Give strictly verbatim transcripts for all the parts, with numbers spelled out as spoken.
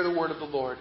the word of the Lord.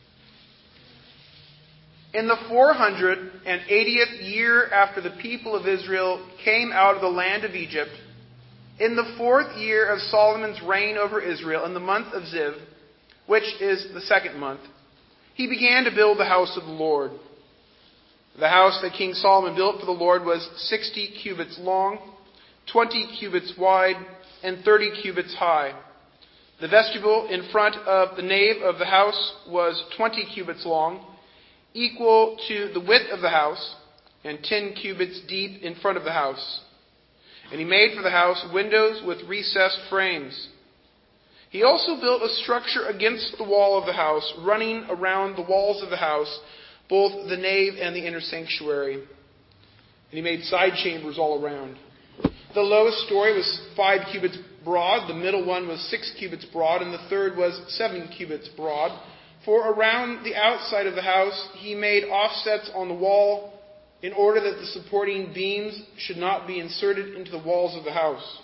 In the four hundred eightieth year after the people of Israel came out of the land of Egypt, in the fourth year of Solomon's reign over Israel, in the month of Ziv, which is the second month, he began to build the house of the Lord. The house that King Solomon built for the Lord was sixty cubits long, twenty cubits wide, and thirty cubits high. The vestibule in front of the nave of the house was twenty cubits long, equal to the width of the house, and ten cubits deep in front of the house. And he made for the house windows with recessed frames. He also built a structure against the wall of the house, running around the walls of the house, both the nave and the inner sanctuary. And he made side chambers all around. The lowest story was five cubits broad, the middle one was six cubits broad, and the third was seven cubits broad. For around the outside of the house he made offsets on the wall, in order that the supporting beams should not be inserted into the walls of the house.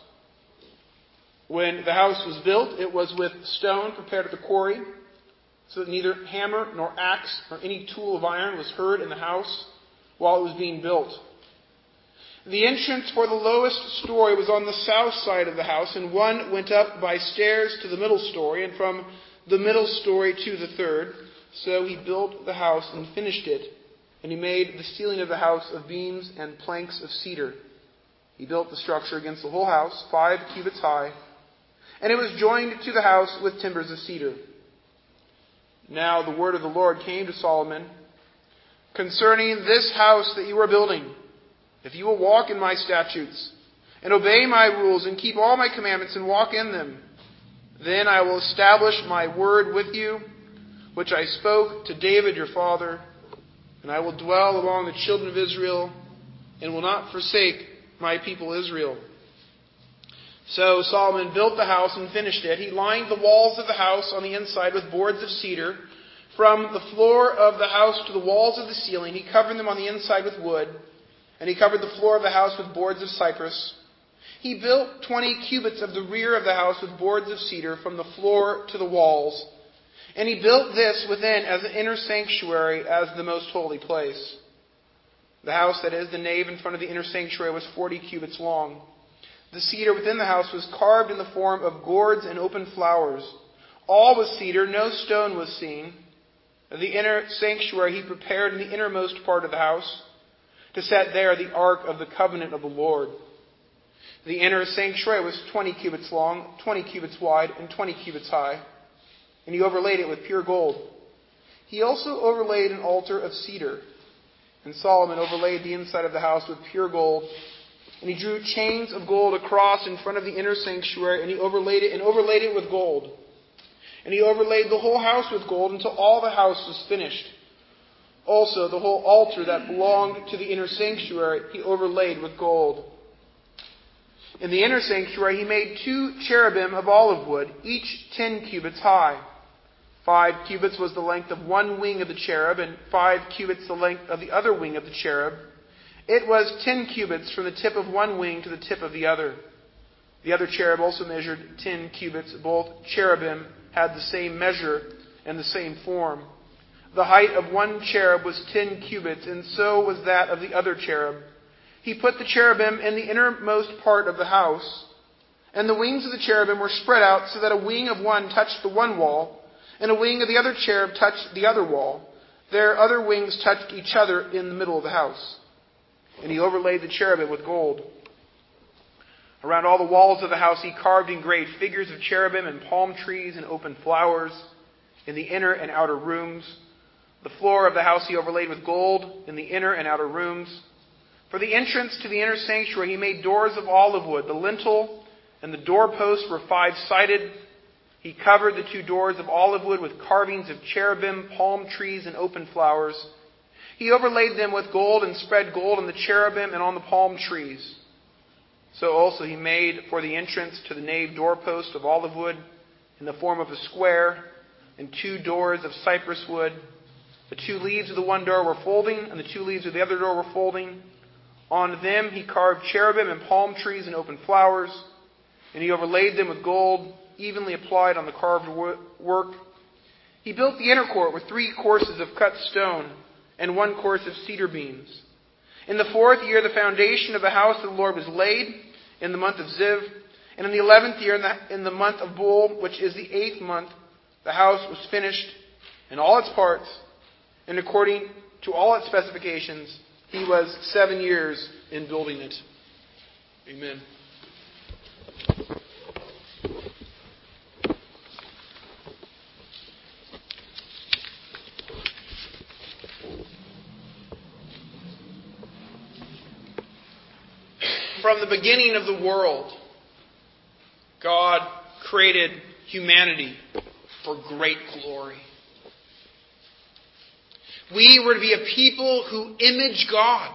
When the house was built, it was with stone prepared at the quarry, so that neither hammer nor axe or any tool of iron was heard in the house while it was being built. The entrance for the lowest story was on the south side of the house, and one went up by stairs to the middle story, and from the middle story to the third. So he built the house and finished it. And he made the ceiling of the house of beams and planks of cedar. He built the structure against the whole house, five cubits high, and it was joined to the house with timbers of cedar. Now the word of the Lord came to Solomon concerning this house that you are building. If you will walk in my statutes, and obey my rules, and keep all my commandments, and walk in them, then I will establish my word with you, which I spoke to David your father, and I will dwell among the children of Israel, and will not forsake my people Israel. So Solomon built the house and finished it. He lined the walls of the house on the inside with boards of cedar. From the floor of the house to the walls of the ceiling, he covered them on the inside with wood, and he covered the floor of the house with boards of cypress. He built twenty cubits of the rear of the house with boards of cedar from the floor to the walls. And he built this within as an inner sanctuary, as the most holy place. The house, that is, the nave in front of the inner sanctuary, was forty cubits long. The cedar within the house was carved in the form of gourds and open flowers. All was cedar, no stone was seen. The inner sanctuary he prepared in the innermost part of the house, to set there the ark of the covenant of the Lord. The inner sanctuary was twenty cubits long, twenty cubits wide, and twenty cubits high. And he overlaid it with pure gold. He also overlaid an altar of cedar. And Solomon overlaid the inside of the house with pure gold. And he drew chains of gold across in front of the inner sanctuary, and he overlaid it and overlaid it with gold. And he overlaid the whole house with gold until all the house was finished. Also, the whole altar that belonged to the inner sanctuary he overlaid with gold. In the inner sanctuary he made two cherubim of olive wood, each ten cubits high. Five cubits was the length of one wing of the cherub, and five cubits the length of the other wing of the cherub. It was ten cubits from the tip of one wing to the tip of the other. The other cherub also measured ten cubits. Both cherubim had the same measure and the same form. The height of one cherub was ten cubits, and so was that of the other cherub. He put the cherubim in the innermost part of the house, and the wings of the cherubim were spread out so that a wing of one touched the one wall, and a wing of the other cherub touched the other wall. Their other wings touched each other in the middle of the house. And he overlaid the cherubim with gold. Around all the walls of the house he carved engraved figures of cherubim and palm trees and open flowers in the inner and outer rooms. The floor of the house he overlaid with gold in the inner and outer rooms. For the entrance to the inner sanctuary he made doors of olive wood. The lintel and the doorposts were five-sided. He covered the two doors of olive wood with carvings of cherubim, palm trees, and open flowers. He overlaid them with gold and spread gold on the cherubim and on the palm trees. So also he made for the entrance to the nave doorpost of olive wood in the form of a square, and two doors of cypress wood. The two leaves of the one door were folding, and the two leaves of the other door were folding. On them he carved cherubim and palm trees and open flowers, and he overlaid them with gold, evenly applied on the carved work. He built the inner court with three courses of cut stone and one course of cedar beams. In the fourth year, the foundation of the house of the Lord was laid in the month of Ziv. And in the eleventh year, in the, in the month of Bul, which is the eighth month, the house was finished in all its parts. And according to all its specifications, he was seven years in building it. Amen. From the beginning of the world, God created humanity for great glory. We were to be a people who image God,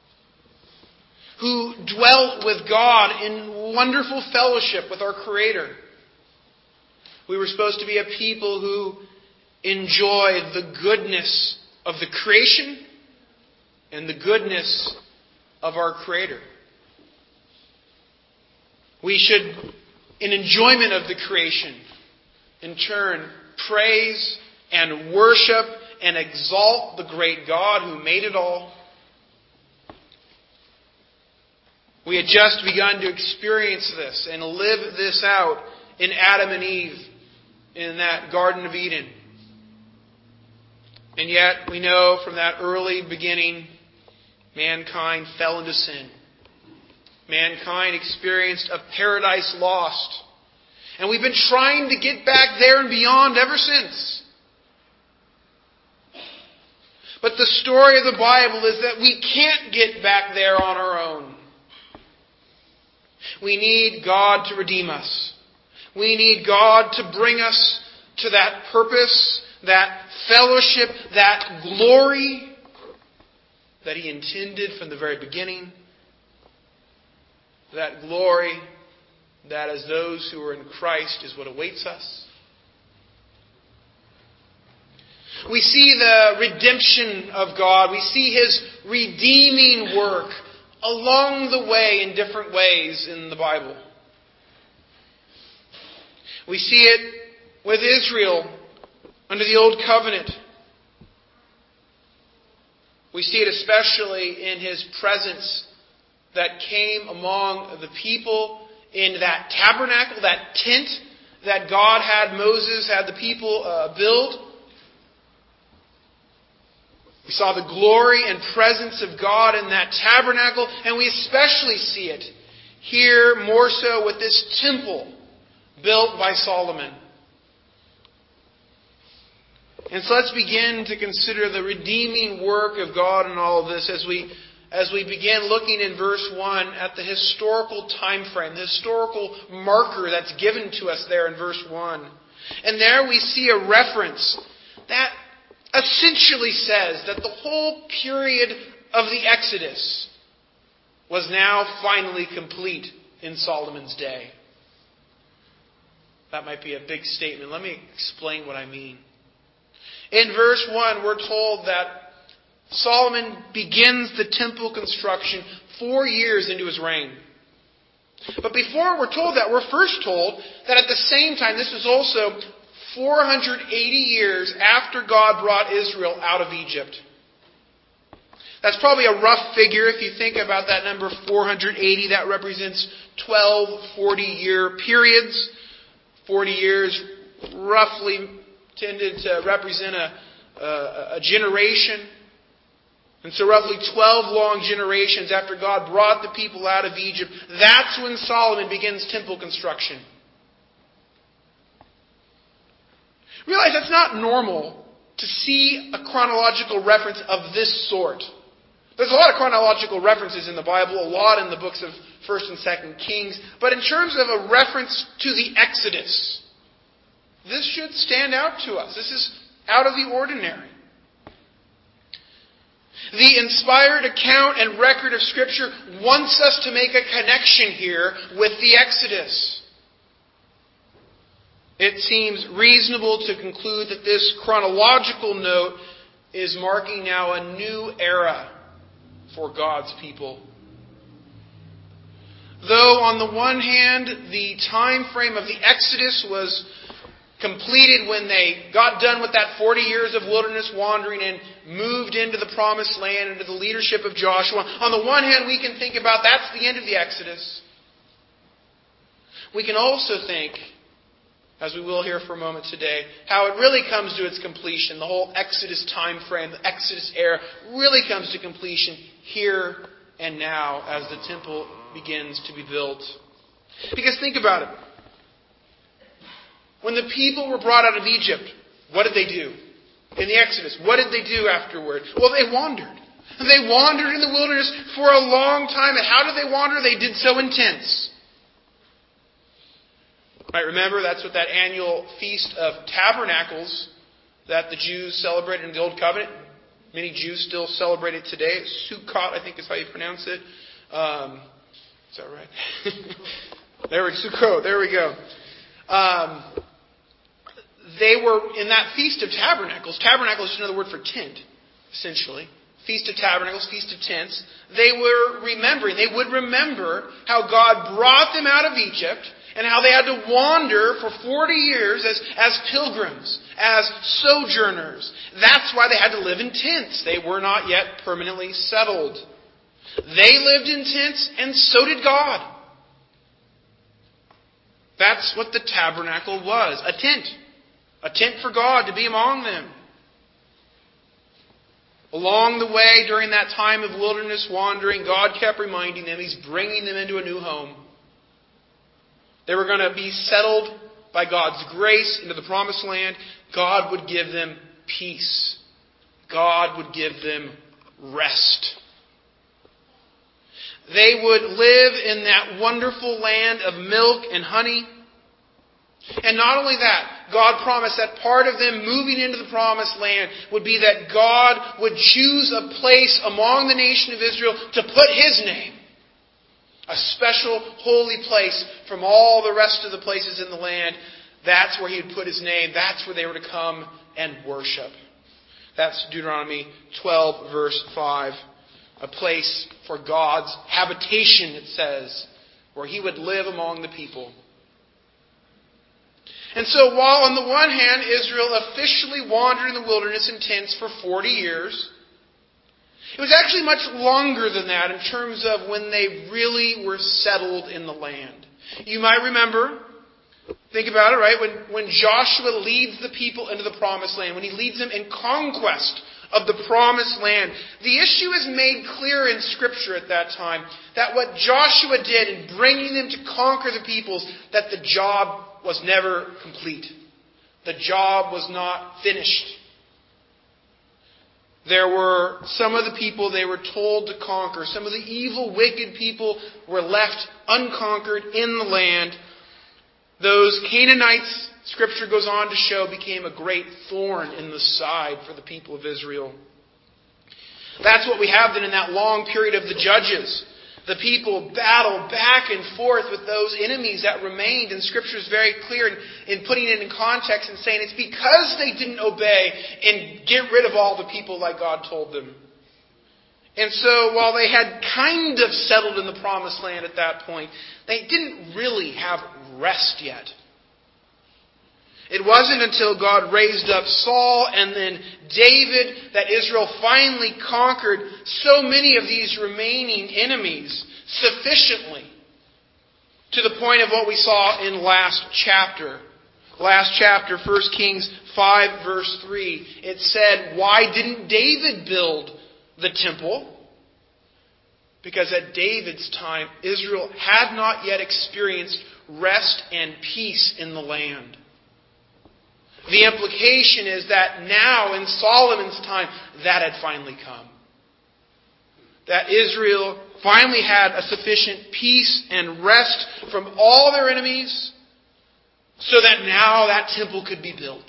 who dwelt with God in wonderful fellowship with our Creator. We were supposed to be a people who enjoy the goodness of the creation and the goodness of our Creator. We should, in enjoyment of the creation, in turn, praise and worship and exalt the great God who made it all. We had just begun to experience this and live this out in Adam and Eve in that Garden of Eden. And yet, we know from that early beginning, mankind fell into sin. Mankind experienced a paradise lost. And we've been trying to get back there and beyond ever since. But the story of the Bible is that we can't get back there on our own. We need God to redeem us. We need God to bring us to that purpose, that fellowship, that glory that He intended from the very beginning. That glory that as those who are in Christ is what awaits us. We see the redemption of God. We see His redeeming work along the way in different ways in the Bible. We see it with Israel under the Old Covenant. We see it especially in His presence that came among the people in that tabernacle, that tent that God had Moses, had the people uh, build. We saw the glory and presence of God in that tabernacle, and we especially see it here more so with this temple built by Solomon. And so let's begin to consider the redeeming work of God in all of this as we As we begin looking in verse one at the historical time frame, the historical marker that's given to us there in verse one. And there we see a reference that essentially says that the whole period of the Exodus was now finally complete in Solomon's day. That might be a big statement. Let me explain what I mean. In verse one, we're told that Solomon begins the temple construction four years into his reign. But before we're told that, we're first told that at the same time, this was also four hundred eighty years after God brought Israel out of Egypt. That's probably a rough figure if you think about that number four hundred eighty. That represents twelve forty-year periods. forty years roughly tended to represent a, a, a generation. And so roughly twelve long generations after God brought the people out of Egypt, that's when Solomon begins temple construction. Realize that's not normal to see a chronological reference of this sort. There's a lot of chronological references in the Bible, a lot in the books of First and Second Kings, but in terms of a reference to the Exodus, this should stand out to us. This is out of the ordinary. The inspired account and record of Scripture wants us to make a connection here with the Exodus. It seems reasonable to conclude that this chronological note is marking now a new era for God's people. Though on the one hand, the time frame of the Exodus was completed when they got done with that forty years of wilderness wandering and moved into the promised land under the leadership of Joshua. On the one hand, we can think about that's the end of the Exodus. We can also think, as we will here for a moment today, how it really comes to its completion. The whole Exodus time frame, the Exodus era, really comes to completion here and now as the temple begins to be built. Because think about it. When the people were brought out of Egypt, what did they do? In the Exodus, what did they do afterward? Well, they wandered. And they wandered in the wilderness for a long time. And how did they wander? They did so in tents. Right, remember, that's what that annual Feast of Tabernacles that the Jews celebrated in the Old Covenant. Many Jews still celebrate it today. Sukkot, I think is how you pronounce it. Um, is that right? there we Sukkot. There we go. Um, they were in that Feast of Tabernacles. Tabernacle is just another word for tent, essentially. Feast of Tabernacles, Feast of Tents. They were remembering. They would remember how God brought them out of Egypt. And how they had to wander for forty years as, as pilgrims, as sojourners. That's why they had to live in tents. They were not yet permanently settled. They lived in tents, and so did God. That's what the tabernacle was. A tent. A tent for God to be among them. Along the way, during that time of wilderness wandering, God kept reminding them He's bringing them into a new home. They were going to be settled by God's grace into the promised land. God would give them peace. God would give them rest. They would live in that wonderful land of milk and honey. And not only that, God promised that part of them moving into the promised land would be that God would choose a place among the nation of Israel to put His name. A special holy place from all the rest of the places in the land. That's where He would put His name. That's where they were to come and worship. That's Deuteronomy twelve, verse five. A place for God's habitation, it says, where He would live among the people. And so while on the one hand Israel officially wandered in the wilderness in tents for forty years, it was actually much longer than that in terms of when they really were settled in the land. You might remember, think about it, right? When, when Joshua leads the people into the promised land, when he leads them in conquest of the promised land, the issue is made clear in Scripture at that time that what Joshua did in bringing them to conquer the peoples, that the job was never complete. The job was not finished. There were some of the people they were told to conquer. Some of the evil, wicked people were left unconquered in the land. Those Canaanites, Scripture goes on to show, became a great thorn in the side for the people of Israel. That's what we have then in that long period of the Judges. The people battled back and forth with those enemies that remained. And Scripture is very clear in, in putting it in context and saying it's because they didn't obey and get rid of all the people like God told them. And so while they had kind of settled in the promised land at that point, they didn't really have rest yet. It wasn't until God raised up Saul and then David that Israel finally conquered so many of these remaining enemies sufficiently to the point of what we saw in last chapter. Last chapter, First Kings five, verse three. It said, why didn't David build the temple? Because at David's time, Israel had not yet experienced rest and peace in the land. The implication is that now, in Solomon's time, that had finally come. That Israel finally had a sufficient peace and rest from all their enemies, so that now that temple could be built.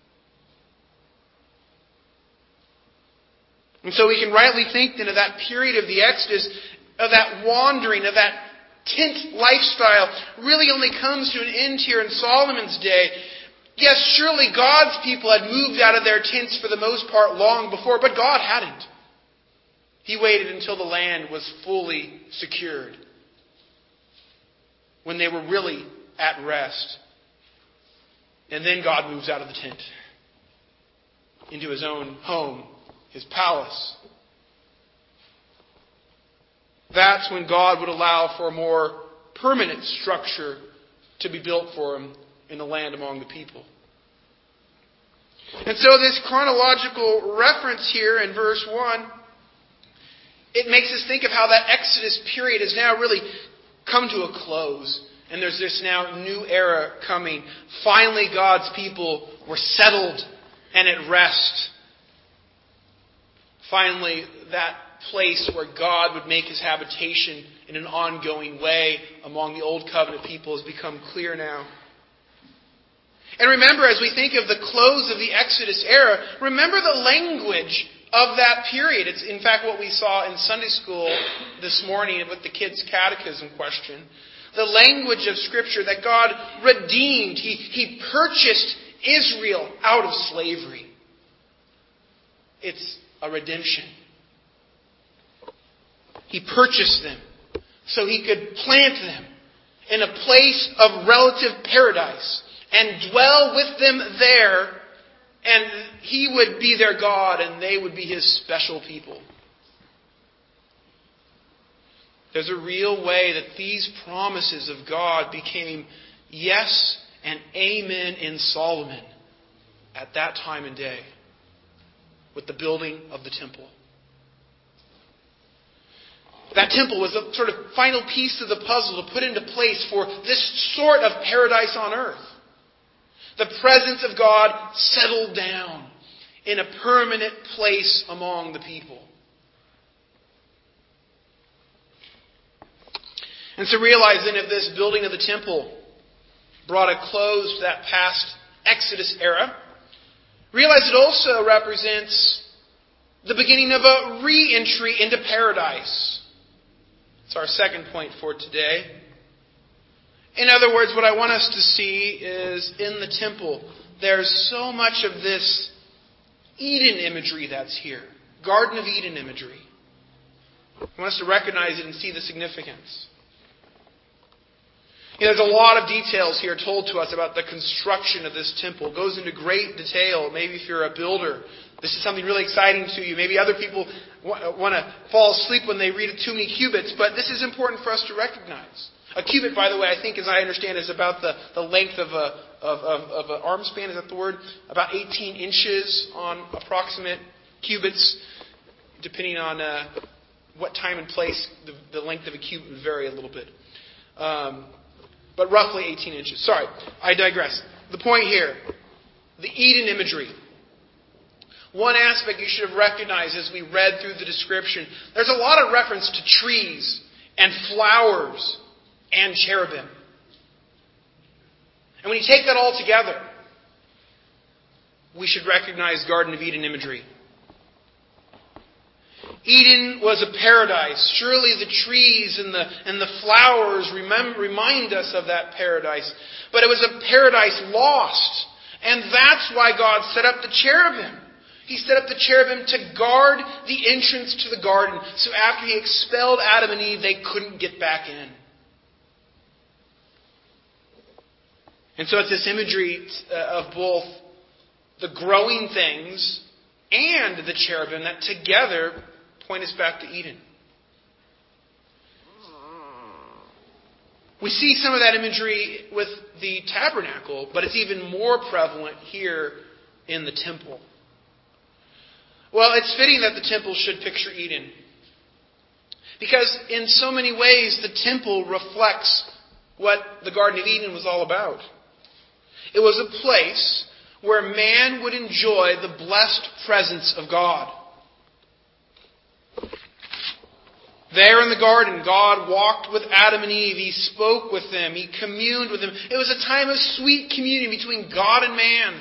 And so we can rightly think then of that period of the Exodus, of that wandering, of that tent lifestyle, really only comes to an end here in Solomon's day. Yes, surely God's people had moved out of their tents for the most part long before, but God hadn't. He waited until the land was fully secured, when they were really at rest. And then God moves out of the tent into his own home, his palace. That's when God would allow for a more permanent structure to be built for him in the land among the people. And so this chronological reference here in verse one, it makes us think of how that Exodus period has now really come to a close. And there's this now new era coming. Finally, God's people were settled and at rest. Finally, that place where God would make his habitation in an ongoing way among the Old Covenant people has become clear now. And remember, as we think of the close of the Exodus era, remember the language of that period. It's in fact what we saw in Sunday school this morning with the kids' catechism question. The language of Scripture that God redeemed. He, he purchased Israel out of slavery. It's a redemption. He purchased them so he could plant them in a place of relative paradise and dwell with them there, and he would be their God and they would be his special people. There's a real way that these promises of God became yes and amen in Solomon at that time and day with the building of the temple. That temple was a sort of final piece of the puzzle to put into place for this sort of paradise on earth. The presence of God settled down in a permanent place among the people. And so realize then if this building of the temple brought a close to that past Exodus era, realize it also represents the beginning of a re-entry into paradise. It's our second point for today. In other words, what I want us to see is in the temple, there's so much of this Eden imagery that's here. Garden of Eden imagery. I want us to recognize it and see the significance. You know, there's a lot of details here told to us about the construction of this temple. It goes into great detail. Maybe if you're a builder, this is something really exciting to you. Maybe other people want to fall asleep when they read too many cubits, but this is important for us to recognize. A cubit, by the way, I think, as I understand, is about the, the length of a of, of, of an arm span. Is that the word? About eighteen inches on approximate cubits, depending on uh, what time and place. The, the length of a cubit would vary a little bit. Um, But roughly eighteen inches. Sorry, I digress. The point here, the Eden imagery. One aspect you should have recognized as we read through the description, there's a lot of reference to trees and flowers and cherubim. And when you take that all together, we should recognize Garden of Eden imagery. Eden was a paradise. Surely the trees and the, and the flowers remember, remind us of that paradise. But it was a paradise lost. And that's why God set up the cherubim. He set up the cherubim to guard the entrance to the garden. So after he expelled Adam and Eve, they couldn't get back in. And so it's this imagery of both the growing things and the cherubim that together point us back to Eden. We see some of that imagery with the tabernacle, but it's even more prevalent here in the temple. Well, it's fitting that the temple should picture Eden. Because in so many ways, the temple reflects what the Garden of Eden was all about. It was a place where man would enjoy the blessed presence of God. There in the garden, God walked with Adam and Eve. He spoke with them. He communed with them. It was a time of sweet communion between God and man.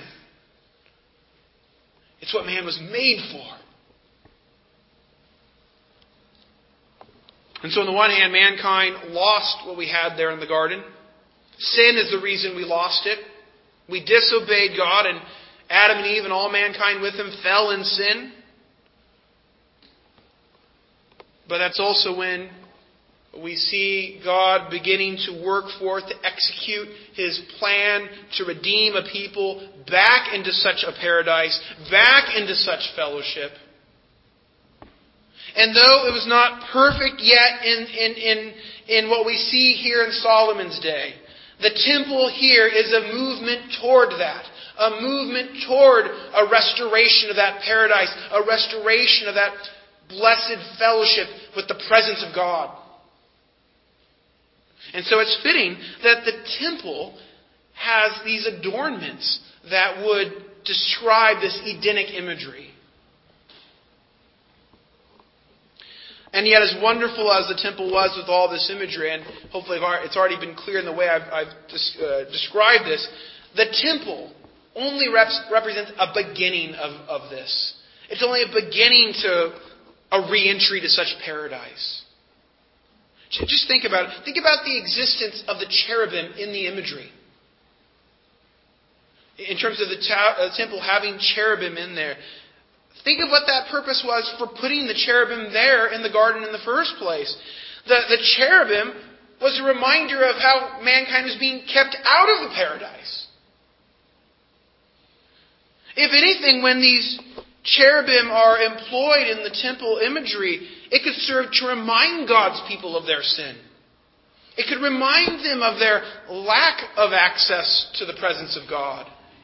It's what man was made for. And so on the one hand, mankind lost what we had there in the garden. Sin is the reason we lost it. We disobeyed God, and Adam and Eve and all mankind with them fell in sin. But that's also when we see God beginning to work forth, to execute His plan to redeem a people back into such a paradise, back into such fellowship. And though it was not perfect yet in, in, in, in what we see here in Solomon's day, the temple here is a movement toward that. A movement toward a restoration of that paradise, a restoration of that blessed fellowship with the presence of God. And so it's fitting that the temple has these adornments that would describe this Edenic imagery. And yet, as wonderful as the temple was with all this imagery, and hopefully it's already been clear in the way I've, I've uh, described this, the temple only reps, represents a beginning of, of this. It's only a beginning to a re-entry to such paradise. Just think about it. Think about the existence of the cherubim in the imagery. In terms of the ta- uh, temple having cherubim in there. Think of what that purpose was for putting the cherubim there in the garden in the first place. The, the cherubim was a reminder of how mankind was being kept out of the paradise. If anything, when these cherubim are employed in the temple imagery, it could serve to remind God's people of their sin. It could remind them of their lack of access to the presence of God.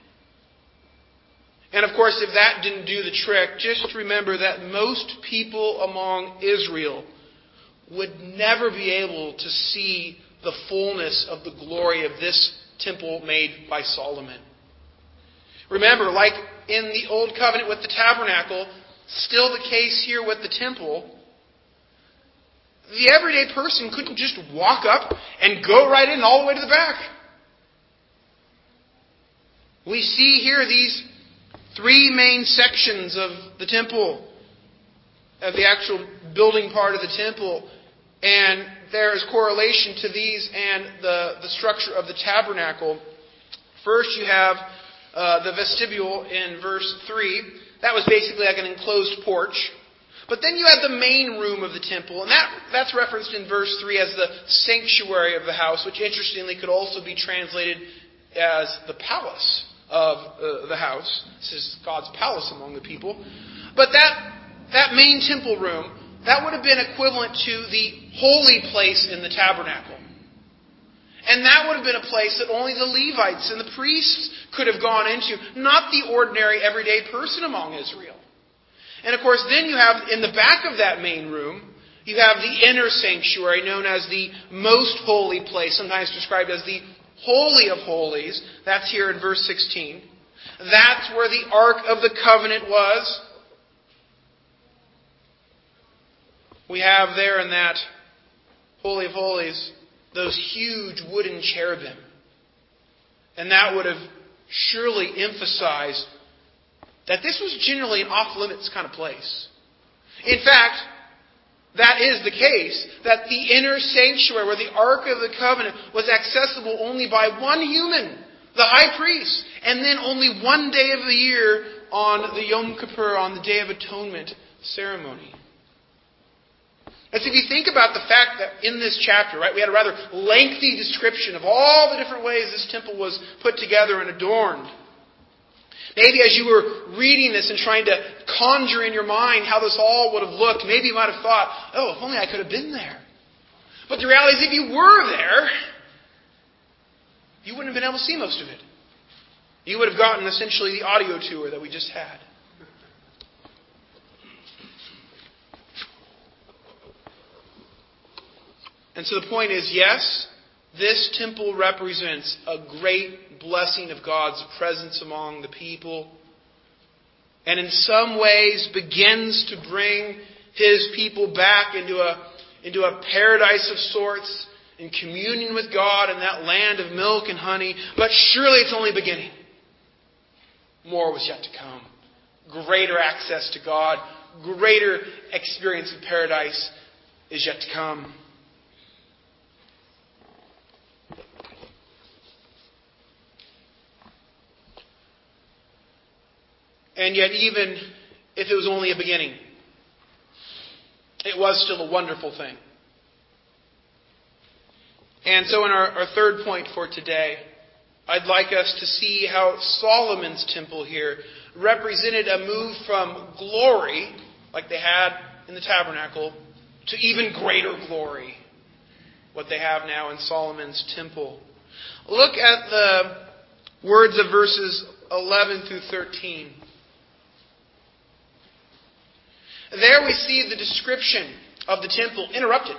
And of course, if that didn't do the trick, just remember that most people among Israel would never be able to see the fullness of the glory of this temple made by Solomon. Remember, like in the Old Covenant with the tabernacle, still the case here with the temple, the everyday person couldn't just walk up and go right in all the way to the back. We see here these three main sections of the temple, of the actual building part of the temple, and there is correlation to these and the, the structure of the tabernacle. First you have uh, the vestibule in verse three. That was basically like an enclosed porch. But then you have the main room of the temple, and that, that's referenced in verse three as the sanctuary of the house, which interestingly could also be translated as the palace of uh, the house. This is God's palace among the people. But that, that main temple room, that would have been equivalent to the holy place in the tabernacle. And that would have been a place that only the Levites and the priests could have gone into, not the ordinary everyday person among Israel. And of course, then you have, in the back of that main room, you have the inner sanctuary known as the most holy place, sometimes described as the Holy of Holies. That's here in verse sixteen. That's where the Ark of the Covenant was. We have there in that Holy of Holies those huge wooden cherubim. And that would have surely emphasized that this was generally an off-limits kind of place. In fact, that is the case, that the inner sanctuary where the Ark of the Covenant was accessible only by one human, the high priest, and then only one day of the year on the Yom Kippur, on the Day of Atonement ceremony. And so if you think about the fact that in this chapter, right, we had a rather lengthy description of all the different ways this temple was put together and adorned. Maybe as you were reading this and trying to conjure in your mind how this all would have looked, maybe you might have thought, oh, if only I could have been there. But the reality is if you were there, you wouldn't have been able to see most of it. You would have gotten essentially the audio tour that we just had. And so the point is, yes, this temple represents a great blessing of God's presence among the people, and in some ways begins to bring His people back into a, into a paradise of sorts, in communion with God in that land of milk and honey. But surely it's only beginning. More was yet to come. Greater access to God, greater experience of paradise is yet to come. And yet, even if it was only a beginning, it was still a wonderful thing. And so in our, our third point for today, I'd like us to see how Solomon's temple here represented a move from glory, like they had in the tabernacle, to even greater glory, what they have now in Solomon's temple. Look at the words of verses eleven through thirteen. There we see the description of the temple interrupted.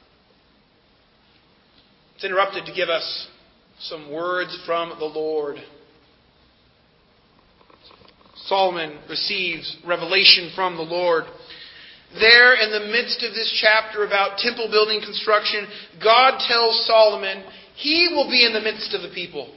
It's interrupted to give us some words from the Lord. Solomon receives revelation from the Lord. There, in the midst of this chapter about temple building construction, God tells Solomon he will be in the midst of the people.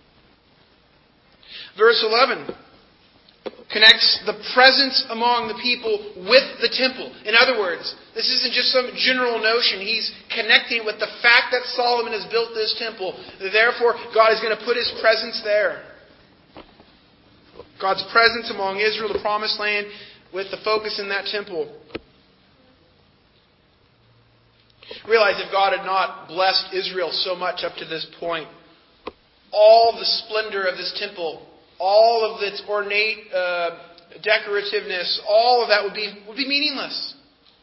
Verse eleven connects the presence among the people with the temple. In other words, this isn't just some general notion. He's connecting with the fact that Solomon has built this temple. Therefore, God is going to put His presence there. God's presence among Israel, the promised land, with the focus in that temple. Realize if God had not blessed Israel so much up to this point, all the splendor of this temple, all of its ornate uh, decorativeness, all of that would be would be meaningless.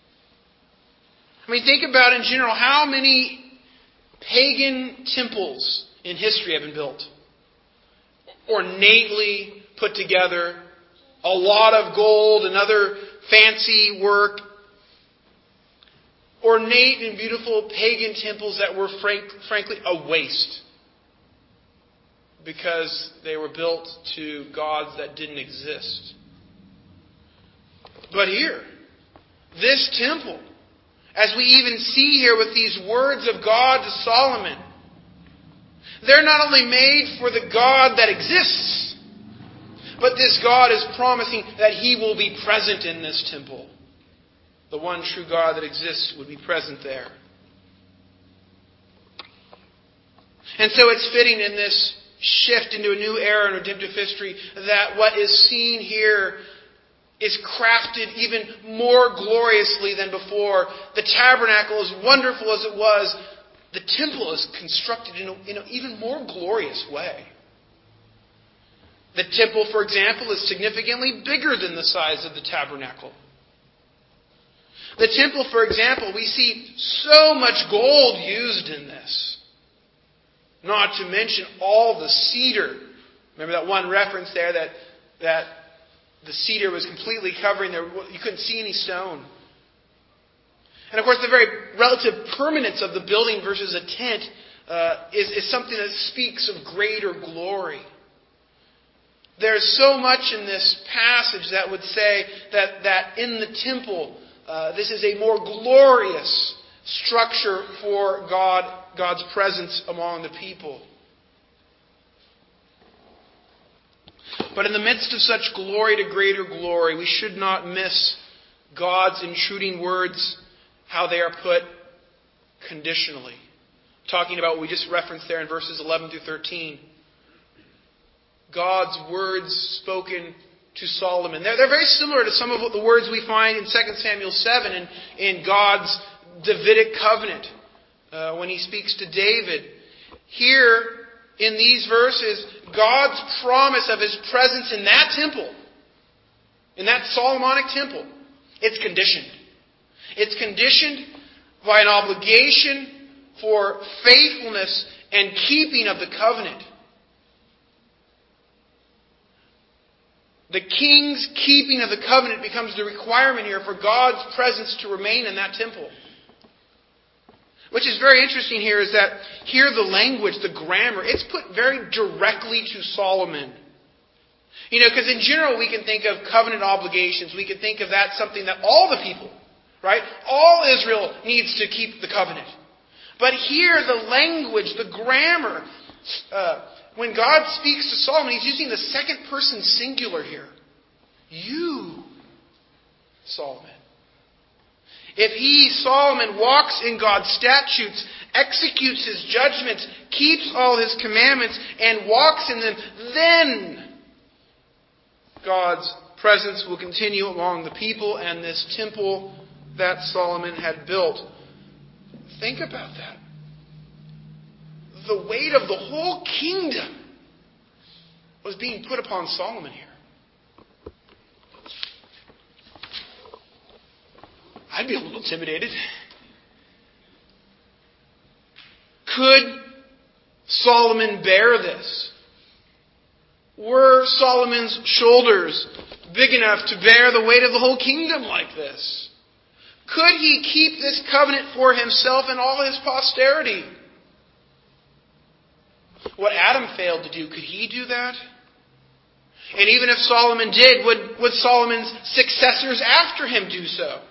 I mean, think about in general how many pagan temples in history have been built. Ornately put together, a lot of gold and other fancy work. Ornate and beautiful pagan temples that were frank, frankly a waste, because they were built to gods that didn't exist. But here, this temple, as we even see here with these words of God to Solomon, they're not only made for the God that exists, but this God is promising that He will be present in this temple. The one true God that exists would be present there. And so it's fitting in this shift into a new era in redemptive history that what is seen here is crafted even more gloriously than before. The tabernacle, as wonderful as it was, the temple is constructed in, a, in an even more glorious way. The temple, for example, is significantly bigger than the size of the tabernacle. The temple, for example, we see so much gold used in this. Not to mention all the cedar. Remember that one reference there that, that the cedar was completely covering there. You couldn't see any stone. And of course, the very relative permanence of the building versus a tent uh, is, is something that speaks of greater glory. There's so much in this passage that would say that, that in the temple, uh, this is a more glorious structure for God, God's presence among the people. But in the midst of such glory to greater glory, we should not miss God's intruding words, how they are put conditionally. Talking about what we just referenced there in verses eleven through thirteen. God's words spoken to Solomon. They're, they're very similar to some of the words we find in Second Samuel seven in, in God's Davidic covenant uh, when He speaks to David. Here, in these verses, God's promise of His presence in that temple, in that Solomonic temple, it's conditioned. It's conditioned by an obligation for faithfulness and keeping of the covenant. The king's keeping of the covenant becomes the requirement here for God's presence to remain in that temple. Which is very interesting here is that here the language, the grammar, it's put very directly to Solomon. You know, because in general we can think of covenant obligations. We can think of that something that all the people, right? All Israel needs to keep the covenant. But here the language, the grammar, uh, when God speaks to Solomon, He's using the second person singular here. You, Solomon. If he, Solomon, walks in God's statutes, executes His judgments, keeps all His commandments, and walks in them, then God's presence will continue among the people and this temple that Solomon had built. Think about that. the weight of the whole kingdom was being put upon Solomon here. I'd be a little intimidated. Could Solomon bear this? Were Solomon's shoulders big enough to bear the weight of the whole kingdom like this? Could he keep this covenant for himself and all his posterity? What Adam failed to do, could he do that? And even if Solomon did, would, would Solomon's successors after him do so?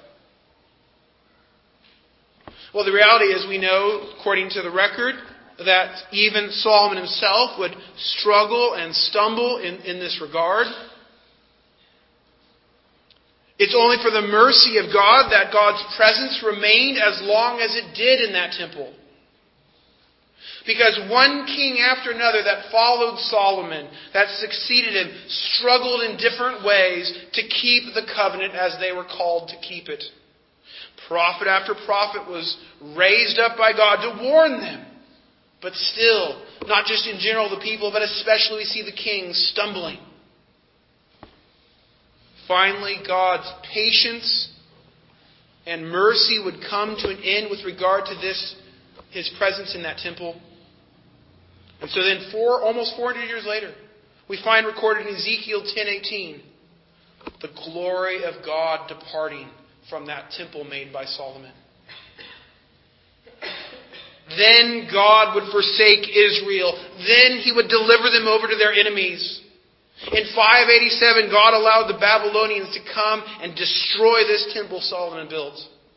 Well, the reality is we know, according to the record, that even Solomon himself would struggle and stumble in, in this regard. It's only for the mercy of God that God's presence remained as long as it did in that temple. Because one king after another that followed Solomon, that succeeded him, struggled in different ways to keep the covenant as they were called to keep it. Prophet after prophet was raised up by God to warn them. But still, not just in general the people, but especially we see the king stumbling. Finally, God's patience and mercy would come to an end with regard to this, His presence in that temple. And so then, four, almost four hundred years later, we find recorded in Ezekiel ten eighteen the glory of God departing from that temple made by Solomon. Then God would forsake Israel. Then He would deliver them over to their enemies. In five eighty-seven, God allowed the Babylonians to come and destroy this temple Solomon built.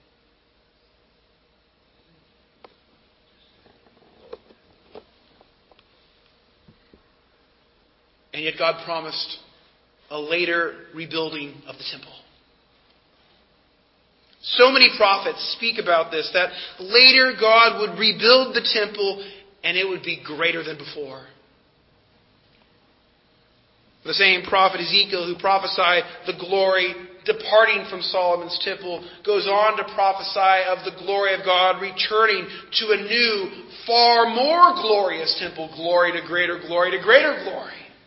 And yet God promised a later rebuilding of the temple. So many prophets speak about this, that later God would rebuild the temple and it would be greater than before. The same prophet Ezekiel who prophesied the glory departing from Solomon's temple goes on to prophesy of the glory of God returning to a new, far more glorious temple. Glory to greater glory to greater glory.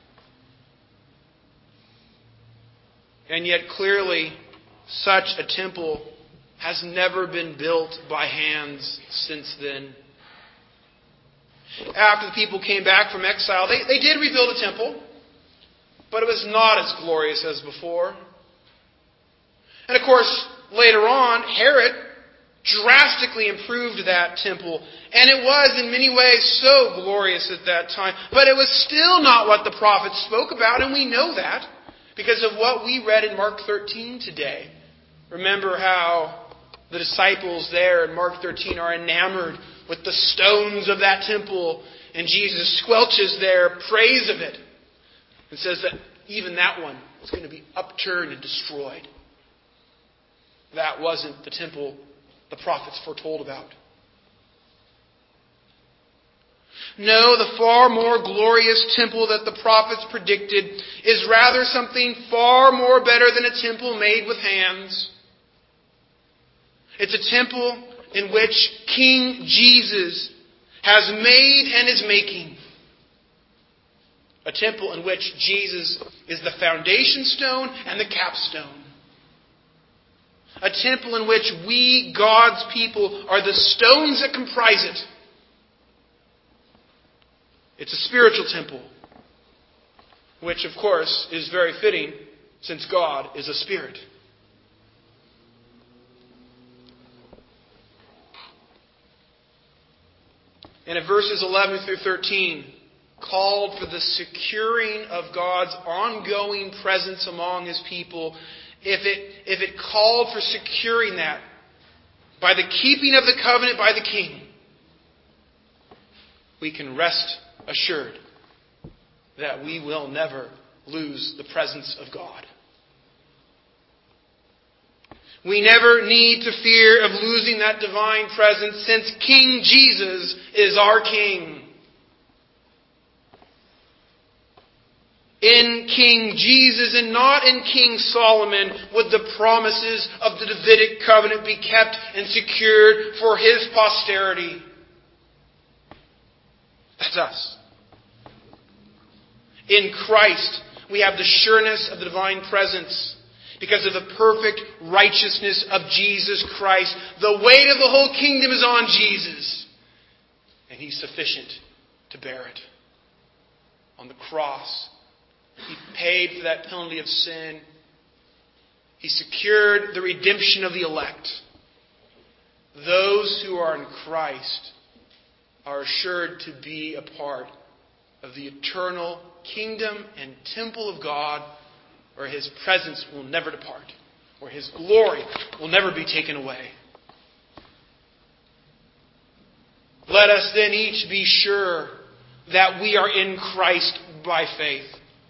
And yet clearly such a temple has never been built by hands since then. After the people came back from exile, they, they did rebuild a temple, but it was not as glorious as before. And of course, later on, Herod drastically improved that temple, and it was in many ways so glorious at that time, but it was still not what the prophets spoke about, and we know that because of what we read in Mark thirteen today. Remember how the disciples there in Mark thirteen are enamored with the stones of that temple, and Jesus squelches their praise of it and says that even that one is going to be upturned and destroyed. That wasn't the temple the prophets foretold about. No, the far more glorious temple that the prophets predicted is rather something far more better than a temple made with hands. It's a temple in which King Jesus has made and is making. A temple in which Jesus is the foundation stone and the capstone. A temple in which we, God's people, are the stones that comprise it. It's a spiritual temple, which of course is very fitting since God is a spirit. And in verses eleven through thirteen, called for the securing of God's ongoing presence among His people. If it, if it called for securing that by the keeping of the covenant by the king, we can rest assured that we will never lose the presence of God. We never need to fear of losing that divine presence since King Jesus is our King. In King Jesus and not in King Solomon would the promises of the Davidic covenant be kept and secured for his posterity. That's us. In Christ, we have the sureness of the divine presence because of the perfect righteousness of Jesus Christ. The weight of the whole kingdom is on Jesus. And He's sufficient to bear it. On the cross, He paid for that penalty of sin. He secured the redemption of the elect. Those who are in Christ are assured to be a part of the eternal kingdom and temple of God, where His presence will never depart, where His glory will never be taken away. Let us then each be sure that we are in Christ by faith.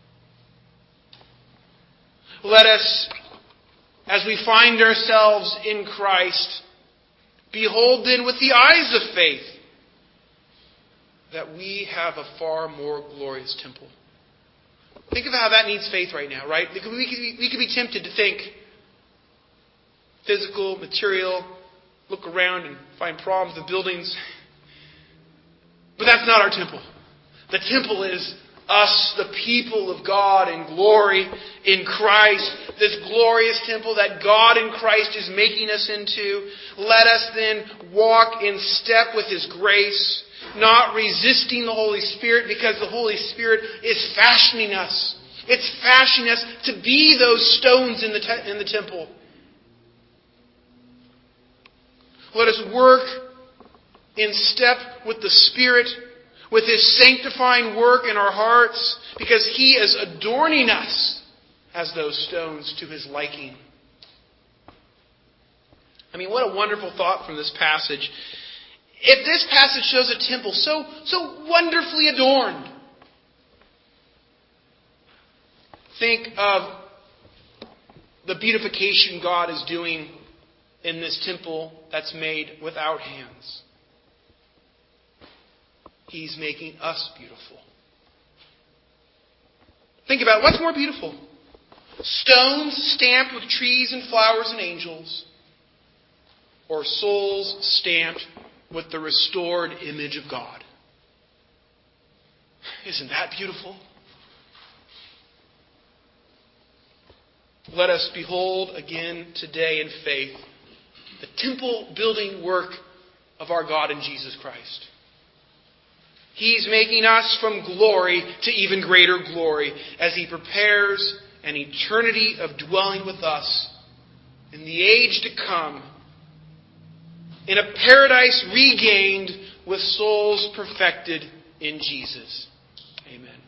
Let us, as we find ourselves in Christ, behold then with the eyes of faith that we have a far more glorious temple. Think of how that needs faith right now, right? We could, we could, we could be tempted to think physical, material, look around and find problems with buildings. But that's not our temple. The temple is us, the people of God in glory in Christ. This glorious temple that God in Christ is making us into. Let us then walk in step with His grace, not resisting the Holy Spirit, because the Holy Spirit is fashioning us. It's fashioning us to be those stones in the te- in the temple. Let us work in step with the Spirit, with His sanctifying work in our hearts, because He is adorning us as those stones to His liking. I mean, what a wonderful thought from this passage. If this passage shows a temple so, so wonderfully adorned, think of the beautification God is doing in this temple that's made without hands. He's making us beautiful. Think about it. What's more beautiful? Stones stamped with trees and flowers and angels, or souls stamped with the restored image of God? Isn't that beautiful? Let us behold again today in faith the temple building work of our God in Jesus Christ. He's making us from glory to even greater glory as He prepares an eternity of dwelling with us in the age to come, in a paradise regained with souls perfected in Jesus. Amen.